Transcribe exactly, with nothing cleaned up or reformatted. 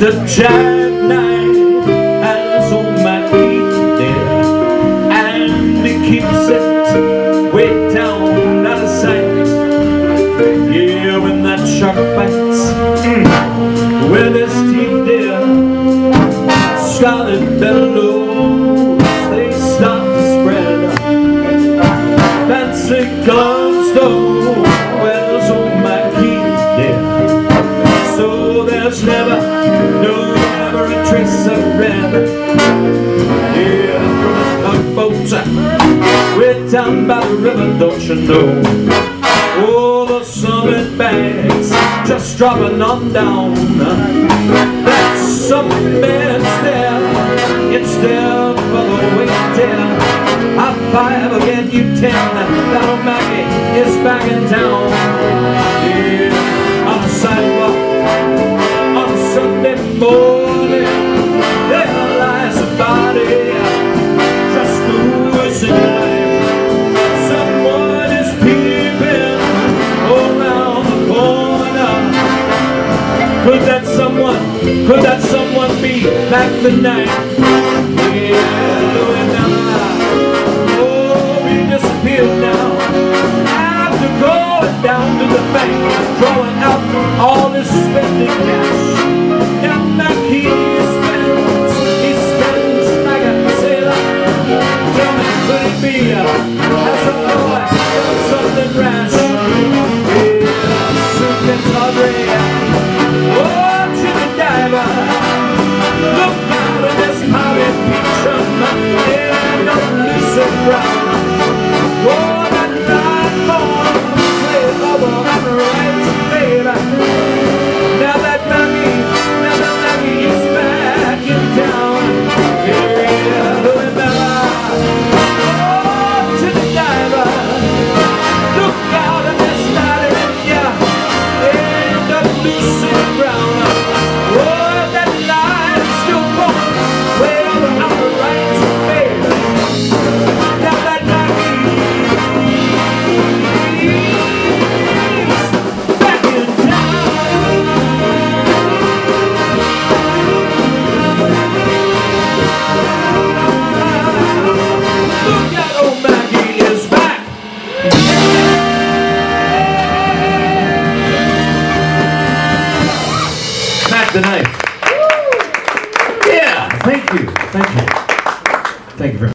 just a jackknife has old Mackie there, and he keeps it way down out of sight. Yeah, when that shark bites with his teeth there, scarlet bellows they start to spread. Fancy gloves though, where's old Mackie there? So there's never, no, never a trace of red. Yeah, from a tugboat way down by the river, don't you know? Oh, the summit bags just dropping on down. That summit's there, it's there for the wait there. High five again, you ten, that old Mackie is back in town. Yeah, on the sidewalk on Sunday morning, there lies a body just losing life. Someone is peeping around the corner. Could that someone, could that someone be back the night? Yeah, Louis Miller, oh, he disappeared now. After going down to the bank, drawing out all his spending cash. Now Mackie spends, he spends like a sailor. Tell me, could it be, has a boy done something rash? Yeah, soup and tawdry, oh, Jimmy Diver, look out at this pirate beach. Yeah, don't lose it brown. Oh, that night born slave over and rights, baby. Now that Mackie, now that Mackie is back in town. Yeah, Louis Miller, oh, Jimmy Diver, look out at this night, yeah, yeah, don't lose it brown. Oh, that light still burns way over on the right, baby. Now that Mackie's back in town. Look out, old Mackie is back. Mac the Knife. Yeah, thank you, thank you, thank you very much.